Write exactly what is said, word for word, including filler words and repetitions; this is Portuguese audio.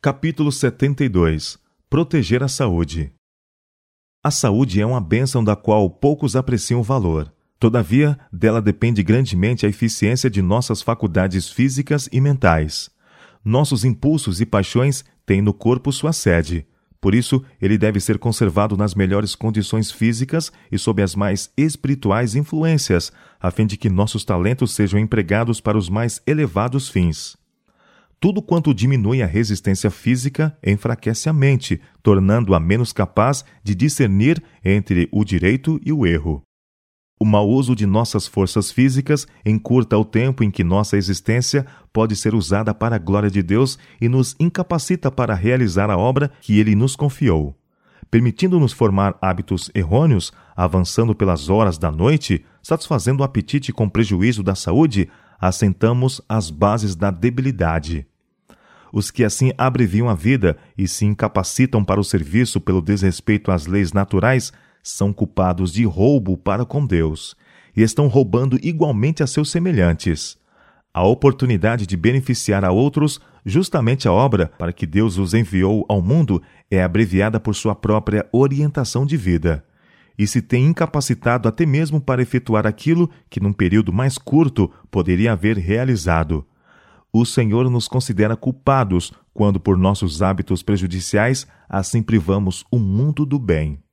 Capítulo setenta e dois. Proteger a saúde. A saúde é uma bênção da qual poucos apreciam o valor. Todavia, dela depende grandemente a eficiência de nossas faculdades físicas e mentais. Nossos impulsos e paixões têm no corpo sua sede. Por isso, ele deve ser conservado nas melhores condições físicas e sob as mais espirituais influências, a fim de que nossos talentos sejam empregados para os mais elevados fins. Tudo quanto diminui a resistência física enfraquece a mente, tornando-a menos capaz de discernir entre o direito e o erro. O mau uso de nossas forças físicas encurta o tempo em que nossa existência pode ser usada para a glória de Deus e nos incapacita para realizar a obra que Ele nos confiou. Permitindo-nos formar hábitos errôneos, avançando pelas horas da noite, satisfazendo o apetite com prejuízo da saúde, assentamos as bases da debilidade. Os que assim abreviam a vida e se incapacitam para o serviço pelo desrespeito às leis naturais são culpados de roubo para com Deus e estão roubando igualmente a seus semelhantes. A oportunidade de beneficiar a outros, justamente a obra para que Deus os enviou ao mundo, é abreviada por sua própria orientação de vida. E se tem incapacitado até mesmo para efetuar aquilo que num período mais curto poderia haver realizado. O Senhor nos considera culpados quando, por nossos hábitos prejudiciais, assim privamos o mundo do bem.